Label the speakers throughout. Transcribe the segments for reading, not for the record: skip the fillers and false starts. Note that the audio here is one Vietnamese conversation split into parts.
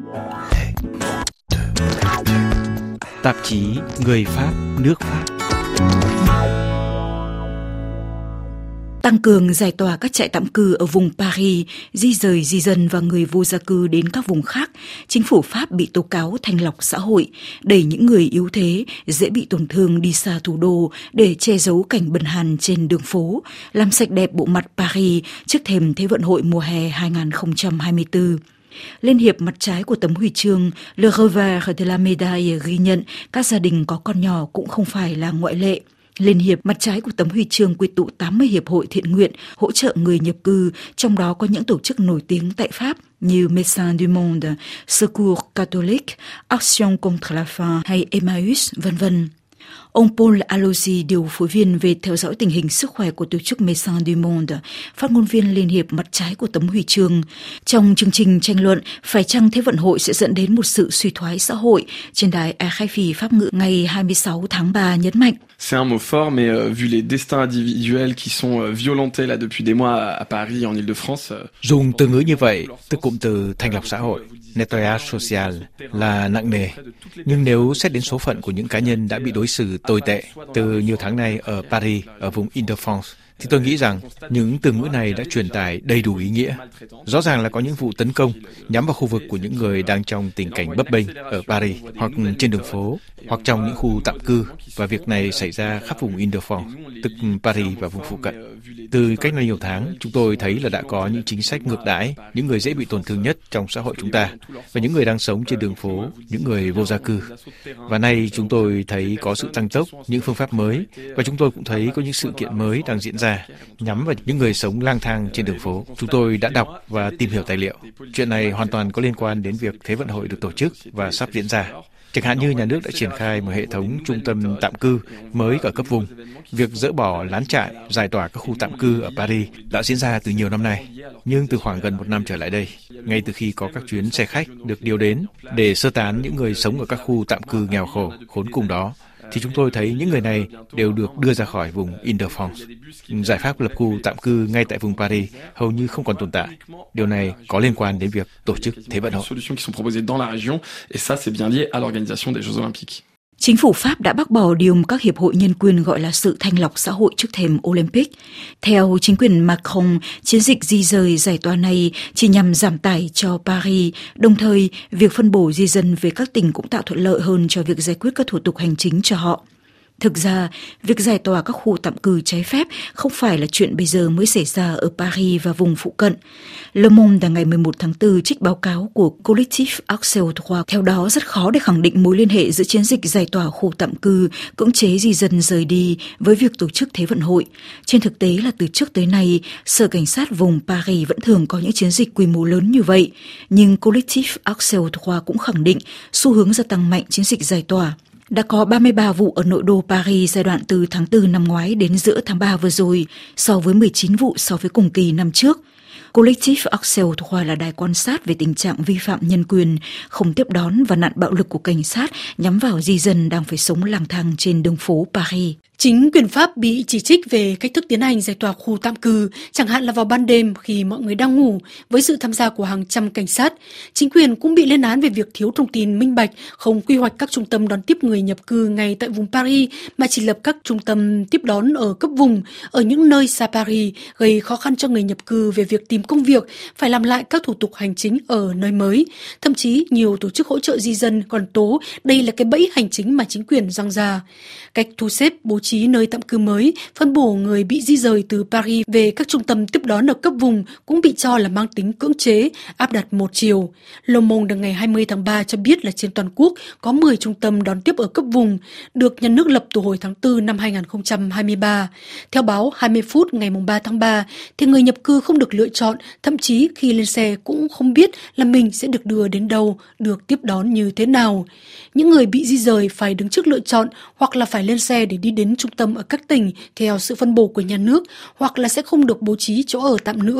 Speaker 1: Tạp chí Người Pháp, nước Pháp.
Speaker 2: Tăng cường giải tỏa các trại tạm cư ở vùng Paris, di rời di dân và người vô gia cư đến các vùng khác, chính phủ Pháp bị tố cáo thanh lọc xã hội, đẩy những người yếu thế, dễ bị tổn thương đi xa thủ đô để che giấu cảnh bần hàn trên đường phố, làm sạch đẹp bộ mặt Paris trước thềm Thế vận hội mùa hè 2024. Liên hiệp mặt trái của tấm huy chương Le Revers de la Médaille ghi nhận các gia đình có con nhỏ cũng không phải là ngoại lệ. Liên hiệp mặt trái của tấm huy chương quy tụ 80 hiệp hội thiện nguyện hỗ trợ người nhập cư, trong đó có những tổ chức nổi tiếng tại Pháp như Médecins du Monde, Secours Catholique, Action contre la faim hay Emmaüs, v.v. Ông Paul Aloisi, điều phối viên về theo dõi tình hình sức khỏe của tổ chức Médecins du Monde, phát ngôn viên Liên hiệp mặt trái của tấm huy chương. Trong chương trình tranh luận phải chăng Thế vận hội sẽ dẫn đến một sự suy thoái xã hội, trên đài RFI Pháp ngữ ngày 26 tháng 3 nhấn mạnh.
Speaker 3: C'est un mot fort, mais vu les destins individuels qui sont violentés là depuis des mois à Paris, en Île-de-France.
Speaker 1: Dùng từ ngữ như vậy, từ cụm từ thanh lọc xã hội, nettoyage social, là nặng nề. Nhưng nếu xét đến số phận của những cá nhân đã bị đối xử tồi tệ từ nhiều tháng nay ở Paris, ở vùng Île-de-France, thì tôi nghĩ rằng những từ ngữ này đã truyền tải đầy đủ ý nghĩa. Rõ ràng là có những vụ tấn công nhắm vào khu vực của những người đang trong tình cảnh bấp bênh ở Paris, hoặc trên đường phố, hoặc trong những khu tạm cư, và việc này xảy ra khắp vùng Île-de-France, tức Paris và vùng phụ cận. Từ cách đây nhiều tháng, chúng tôi thấy là đã có những chính sách ngược đãi những người dễ bị tổn thương nhất trong xã hội chúng ta, và những người đang sống trên đường phố, những người vô gia cư. Và nay chúng tôi thấy có sự tăng tốc, những phương pháp mới, và chúng tôi cũng thấy có những sự kiện mới đang diễn ra nhắm vào những người sống lang thang trên đường phố. Chúng tôi đã đọc và tìm hiểu tài liệu. Chuyện này hoàn toàn có liên quan đến việc Thế vận hội được tổ chức và sắp diễn ra. Chẳng hạn như nhà nước đã triển khai một hệ thống trung tâm tạm cư mới ở cấp vùng. Việc dỡ bỏ lán trại, giải tỏa các khu tạm cư ở Paris đã diễn ra từ nhiều năm nay. Nhưng từ khoảng gần 1 năm trở lại đây, ngay từ khi có các chuyến xe khách được điều đến để sơ tán những người sống ở các khu tạm cư nghèo khổ, khốn cùng đó, thì chúng tôi thấy những người này đều được đưa ra khỏi vùng Île-de-France. Giải pháp lập khu tạm cư ngay tại vùng Paris hầu như không còn tồn tại. Điều này có liên quan đến việc tổ chức Thế vận hội.
Speaker 2: Chính phủ Pháp đã bác bỏ điều mà các hiệp hội nhân quyền gọi là sự thanh lọc xã hội trước thềm Olympic. Theo chính quyền Macron, chiến dịch di rời giải tỏa này chỉ nhằm giảm tải cho Paris, đồng thời việc phân bổ di dân về các tỉnh cũng tạo thuận lợi hơn cho việc giải quyết các thủ tục hành chính cho họ. Thực ra, việc giải tỏa các khu tạm cư trái phép không phải là chuyện bây giờ mới xảy ra ở Paris và vùng phụ cận. Le Monde ngày 11 tháng 4 trích báo cáo của Collectif Accès au Droit. Theo đó, rất khó để khẳng định mối liên hệ giữa chiến dịch giải tỏa khu tạm cư, cưỡng chế di dân rời đi với việc tổ chức Thế vận hội. Trên thực tế là từ trước tới nay, Sở Cảnh sát vùng Paris vẫn thường có những chiến dịch quy mô lớn như vậy. Nhưng Collectif Accès au Droit cũng khẳng định xu hướng gia tăng mạnh chiến dịch giải tỏa. Đã có 33 vụ ở nội đô Paris giai đoạn từ tháng 4 năm ngoái đến giữa tháng 3 vừa rồi, so với 19 vụ so với cùng kỳ năm trước. Collectif Accès au Droit là đài quan sát về tình trạng vi phạm nhân quyền, không tiếp đón và nạn bạo lực của cảnh sát nhắm vào di dân đang phải sống lang thang trên đường phố Paris.
Speaker 4: Chính quyền Pháp bị chỉ trích về cách thức tiến hành giải tỏa khu tạm cư, chẳng hạn là vào ban đêm khi mọi người đang ngủ, với sự tham gia của hàng trăm cảnh sát. Chính quyền cũng bị lên án về việc thiếu thông tin minh bạch, không quy hoạch các trung tâm đón tiếp người nhập cư ngay tại vùng Paris, mà chỉ lập các trung tâm tiếp đón ở cấp vùng, ở những nơi xa Paris, gây khó khăn cho người nhập cư về việc tìm công việc, phải làm lại các thủ tục hành chính ở nơi mới. Thậm chí, nhiều tổ chức hỗ trợ di dân còn tố đây là cái bẫy hành chính mà chính quyền giăng ra. Cách thu xếp bố trí nơi tạm cư mới, phân bổ người bị di rời từ Paris về các trung tâm tiếp đón ở cấp vùng cũng bị cho là mang tính cưỡng chế, áp đặt một chiều. Le Monde ngày 20 tháng 3 cho biết là trên toàn quốc có 10 trung tâm đón tiếp ở cấp vùng, được nhà nước lập từ hồi tháng 4 năm 2023. Theo báo 20 phút ngày 3 tháng 3, thì người nhập cư không được lựa chọn, thậm chí khi lên xe cũng không biết là mình sẽ được đưa đến đâu, được tiếp đón như thế nào. Những người bị di rời phải đứng trước lựa chọn hoặc là phải lên xe để đi đến trung tâm ở các tỉnh theo sự phân bổ của nhà nước, hoặc là sẽ không được bố trí chỗ ở tạm nữa.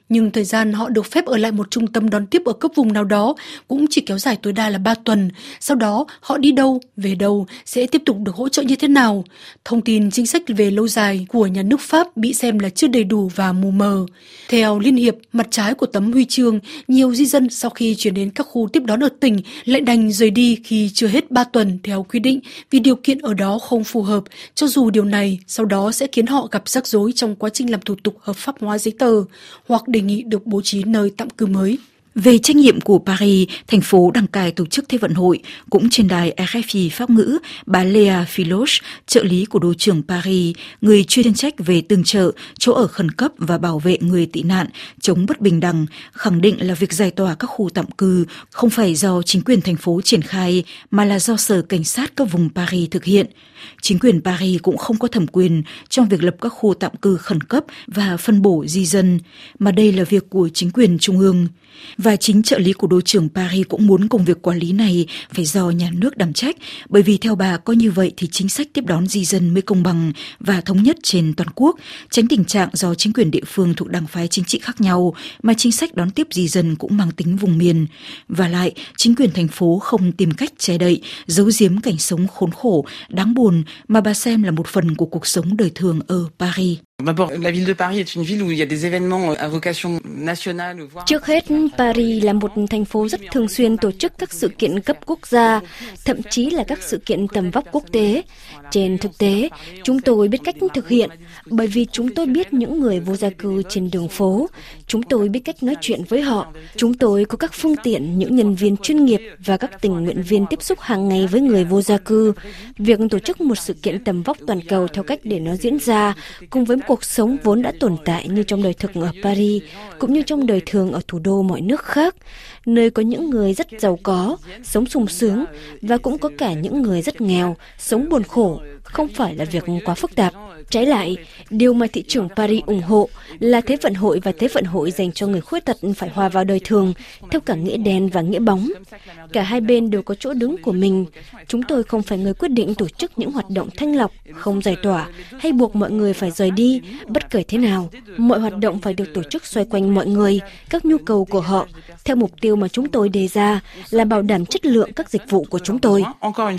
Speaker 4: Nhưng thời gian họ được phép ở lại một trung tâm đón tiếp ở cấp vùng nào đó cũng chỉ kéo dài tối đa là 3 tuần. Sau đó, họ đi đâu, về đâu, sẽ tiếp tục được hỗ trợ như thế nào? Thông tin chính sách về lâu dài của nhà nước Pháp bị xem là chưa đầy đủ và mù mờ. Theo Liên hiệp, mặt trái của tấm huy chương, nhiều di dân sau khi chuyển đến các khu tiếp đón ở tỉnh lại đành rời đi khi chưa hết 3 tuần theo quy định vì điều kiện ở đó không phù hợp, cho dù điều này sau đó sẽ khiến họ gặp rắc rối trong quá trình làm thủ tục hợp pháp hóa giấy tờ hoặc đề nghị được bố trí nơi tạm cư mới.
Speaker 2: Về trách nhiệm của Paris, thành phố đăng cai tổ chức Thế vận hội, cũng trên đài RFI Pháp ngữ, bà Léa Philoche, trợ lý của Đô trưởng Paris, người chuyên trách về tương trợ, chỗ ở khẩn cấp và bảo vệ người tị nạn, chống bất bình đẳng, khẳng định là việc giải tỏa các khu tạm cư không phải do chính quyền thành phố triển khai, mà là do Sở Cảnh sát các vùng Paris thực hiện. Chính quyền Paris cũng không có thẩm quyền trong việc lập các khu tạm cư khẩn cấp và phân bổ di dân, mà đây là việc của chính quyền trung ương. Và chính trợ lý của Đô trưởng Paris cũng muốn công việc quản lý này phải do nhà nước đảm trách, bởi vì theo bà có như vậy thì chính sách tiếp đón di dân mới công bằng và thống nhất trên toàn quốc, tránh tình trạng do chính quyền địa phương thuộc đảng phái chính trị khác nhau mà chính sách đón tiếp di dân cũng mang tính vùng miền. Và lại, chính quyền thành phố không tìm cách che đậy, giấu giếm cảnh sống khốn khổ, đáng buồn mà bà xem là một phần của cuộc sống đời thường ở Paris.
Speaker 5: Trước hết, Paris là một thành phố rất thường xuyên tổ chức các sự kiện cấp quốc gia, thậm chí là các sự kiện tầm vóc quốc tế. Trên thực tế, chúng tôi biết cách thực hiện, bởi vì chúng tôi biết những người vô gia cư trên đường phố. Chúng tôi biết cách nói chuyện với họ. Chúng tôi có các phương tiện, những nhân viên chuyên nghiệp và các tình nguyện viên tiếp xúc hàng ngày với người vô gia cư. Việc tổ chức một sự kiện tầm vóc toàn cầu theo cách để nó diễn ra, cùng với cuộc sống vốn đã tồn tại như trong đời thực ở Paris, cũng như trong đời thường ở thủ đô mọi nước khác, nơi có những người rất giàu có, sống sung sướng, và cũng có cả những người rất nghèo, sống buồn khổ, không phải là việc quá phức tạp. Trái lại, điều mà thị trưởng Paris ủng hộ là Thế vận hội, và Thế vận hội dành cho người khuyết tật phải hòa vào đời thường, theo cả nghĩa đen và nghĩa bóng. Cả hai bên đều có chỗ đứng của mình. Chúng tôi không phải người quyết định tổ chức những hoạt động thanh lọc, không giải tỏa, hay buộc mọi người phải rời đi, bất kể thế nào. Mọi hoạt động phải được tổ chức xoay quanh mọi người, các nhu cầu của họ, theo mục tiêu mà chúng tôi đề ra là bảo đảm chất lượng các dịch vụ của chúng tôi.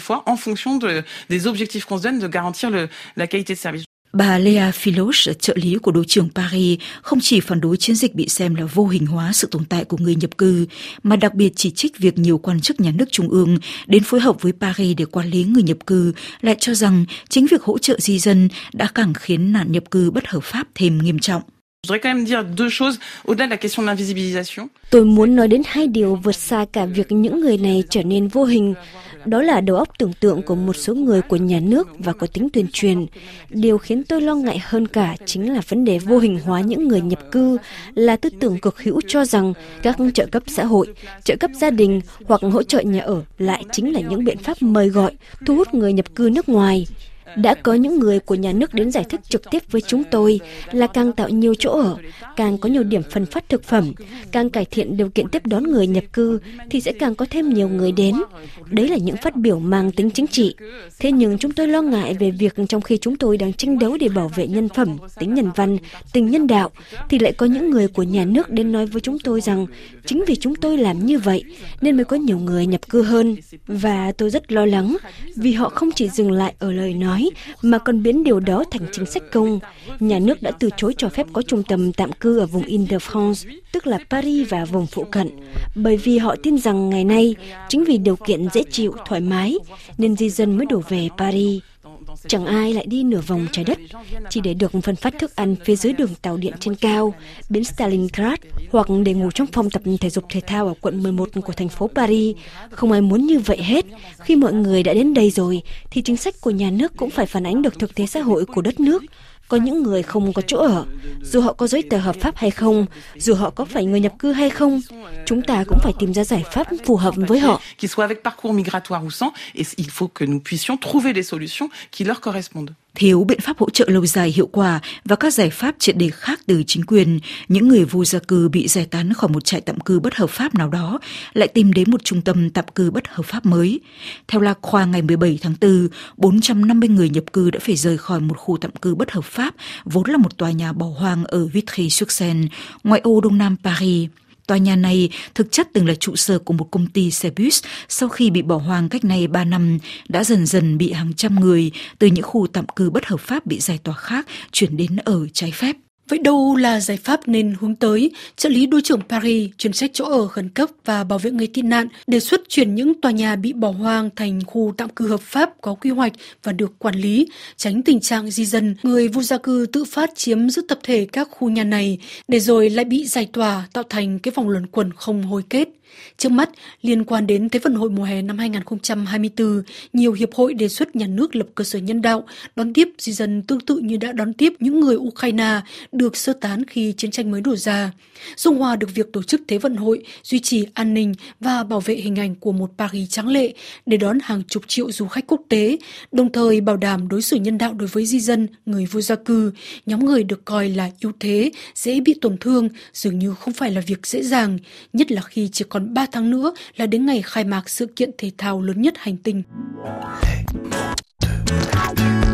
Speaker 2: Bà Léa Philoche, trợ lý của Đô trưởng Paris, không chỉ phản đối chiến dịch bị xem là vô hình hóa sự tồn tại của người nhập cư, mà đặc biệt chỉ trích việc nhiều quan chức nhà nước trung ương đến phối hợp với Paris để quản lý người nhập cư, lại cho rằng chính việc hỗ trợ di dân đã càng khiến nạn nhập cư bất hợp pháp thêm nghiêm trọng.
Speaker 5: Tôi muốn nói đến hai điều vượt xa cả việc những người này trở nên vô hình. Đó là đầu óc tưởng tượng của một số người của nhà nước và có tính tuyên truyền. Điều khiến tôi lo ngại hơn cả chính là vấn đề vô hình hóa những người nhập cư, là tư tưởng cực hữu cho rằng các trợ cấp xã hội, trợ cấp gia đình hoặc hỗ trợ nhà ở lại chính là những biện pháp mời gọi, thu hút người nhập cư nước ngoài. Đã có những người của nhà nước đến giải thích trực tiếp với chúng tôi là càng tạo nhiều chỗ ở, càng có nhiều điểm phân phát thực phẩm, càng cải thiện điều kiện tiếp đón người nhập cư thì sẽ càng có thêm nhiều người đến. Đấy là những phát biểu mang tính chính trị. Thế nhưng chúng tôi lo ngại về việc trong khi chúng tôi đang tranh đấu để bảo vệ nhân phẩm, tính nhân văn, tình nhân đạo, thì lại có những người của nhà nước đến nói với chúng tôi rằng chính vì chúng tôi làm như vậy nên mới có nhiều người nhập cư hơn. Và tôi rất lo lắng vì họ không chỉ dừng lại ở lời nói mà còn biến điều đó thành chính sách công. Nhà nước đã từ chối cho phép có trung tâm tạm cư ở vùng Île-de-France, tức là Paris và vùng phụ cận, bởi vì họ tin rằng ngày nay, chính vì điều kiện dễ chịu, thoải mái, nên di dân mới đổ về Paris. Chẳng ai lại đi nửa vòng trái đất chỉ để được phân phát thức ăn phía dưới đường tàu điện trên cao, bến Stalingrad, hoặc để ngủ trong phòng tập thể dục thể thao ở quận 11 của thành phố Paris. Không ai muốn như vậy hết. Khi mọi người đã đến đây rồi, thì chính sách của nhà nước cũng phải phản ánh được thực tế xã hội của đất nước. Có những người không có chỗ ở, dù họ có giấy tờ hợp pháp hay không, dù họ có phải người nhập cư hay không, chúng ta cũng phải tìm ra giải pháp phù hợp với họ.
Speaker 2: Thiếu biện pháp hỗ trợ lâu dài hiệu quả và các giải pháp triệt để khác từ chính quyền, những người vô gia cư bị giải tán khỏi một trại tạm cư bất hợp pháp nào đó lại tìm đến một trung tâm tạm cư bất hợp pháp mới. Theo La Croix, ngày 17 tháng 4, 450 người nhập cư đã phải rời khỏi một khu tạm cư bất hợp pháp, vốn là một tòa nhà bỏ hoang ở Vitry-sur-Seine, ngoại ô đông nam Paris. Tòa nhà này thực chất từng là trụ sở của một công ty xe bus, sau khi bị bỏ hoang cách nay 3 năm, đã dần dần bị hàng trăm người từ những khu tạm cư bất hợp pháp bị giải tỏa khác chuyển đến ở trái phép.
Speaker 4: Vậy đâu là giải pháp nên hướng tới? Trợ lý đối trưởng Paris, chuyên trách chỗ ở khẩn cấp và bảo vệ người tị nạn, đề xuất chuyển những tòa nhà bị bỏ hoang thành khu tạm cư hợp pháp có quy hoạch và được quản lý, tránh tình trạng di dân, người vô gia cư tự phát chiếm giữ tập thể các khu nhà này, để rồi lại bị giải tỏa, tạo thành cái vòng luẩn quẩn không hồi kết. Trước mắt, liên quan đến Thế vận hội mùa hè năm 2024, nhiều hiệp hội đề xuất nhà nước lập cơ sở nhân đạo, đón tiếp di dân tương tự như đã đón tiếp những người Ukraine được sơ tán khi chiến tranh mới nổ ra. Dung hòa được việc tổ chức Thế vận hội, duy trì an ninh và bảo vệ hình ảnh của một Paris tráng lệ để đón hàng chục triệu du khách quốc tế, đồng thời bảo đảm đối xử nhân đạo đối với di dân, người vô gia cư, nhóm người được coi là yếu thế, dễ bị tổn thương, dường như không phải là việc dễ dàng, nhất là khi chỉ còn 3 tháng nữa là đến ngày khai mạc sự kiện thể thao lớn nhất hành tinh.